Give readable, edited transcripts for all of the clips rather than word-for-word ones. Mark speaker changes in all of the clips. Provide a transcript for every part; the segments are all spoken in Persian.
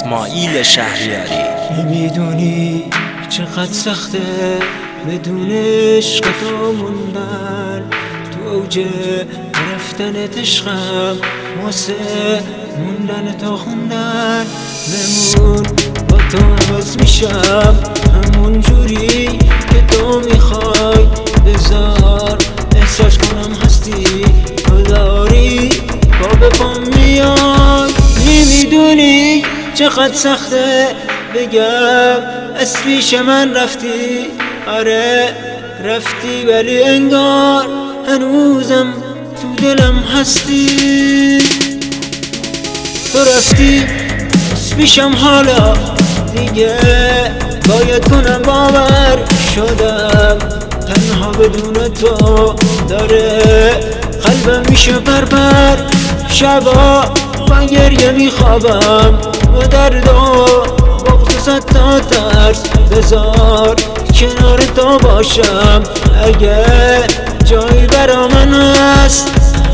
Speaker 1: اسماعیل شهریاری.
Speaker 2: نمیدونی چقدر سخته بدون عشق تو موندن، تو اوج رفتنت عشقم واسه موندن تا خوندن. بمون با تو عوض میشم همون جوری که تو میخوای، بذار احساس کنم هستی تو داری با به پام میای. نمیدونی چقدر سخته بگم از پیش من رفتی، آره رفتی ولی انگار هنوزم تو دلم هستی. تو رفتی از پیشم حالا دیگه باید کنم باور شدم، تنها بدون تو داره قلبم میشه بربر. شبا با گریه میخوابم و درد و بغض صد تا ترس، بذار کنار تو باشم اگه جایی برا من هست.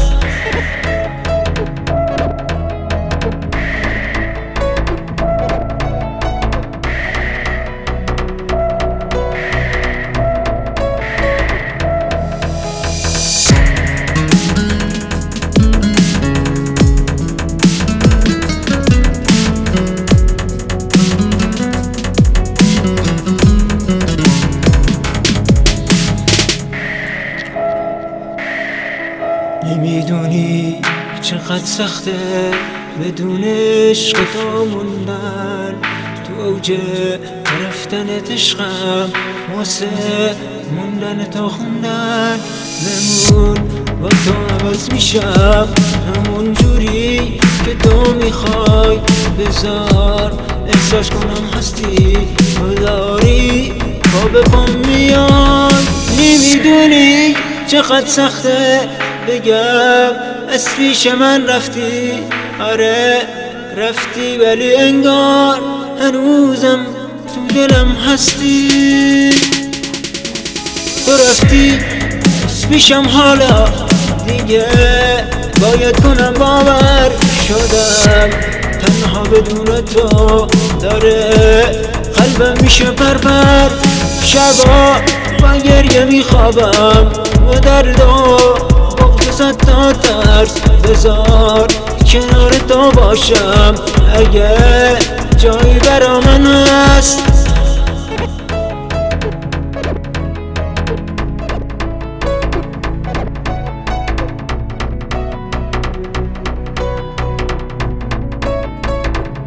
Speaker 2: نمیدونی چقدر سخته بدون عشق تو موندن، تو اوج رفتنت عشقم واسه موندن تا خوندن. بمون با تو عوض میشم همون جوری که تو میخوای، بذار احساس کنم هستی تو داری با به پام میای. نمیدونی چقدر سخته بگم از پیش من رفتی، آره رفتی ولی انگار هنوزم تو دلم هستی. تو رفتی از پیشم حالا دیگه باید کنم باور شدم، تنها بدون تو داره قلبم میشه بربر. شبا با گریه میخوابم و درد و صد تا ترس، بذار کنار تو باشم اگه جایی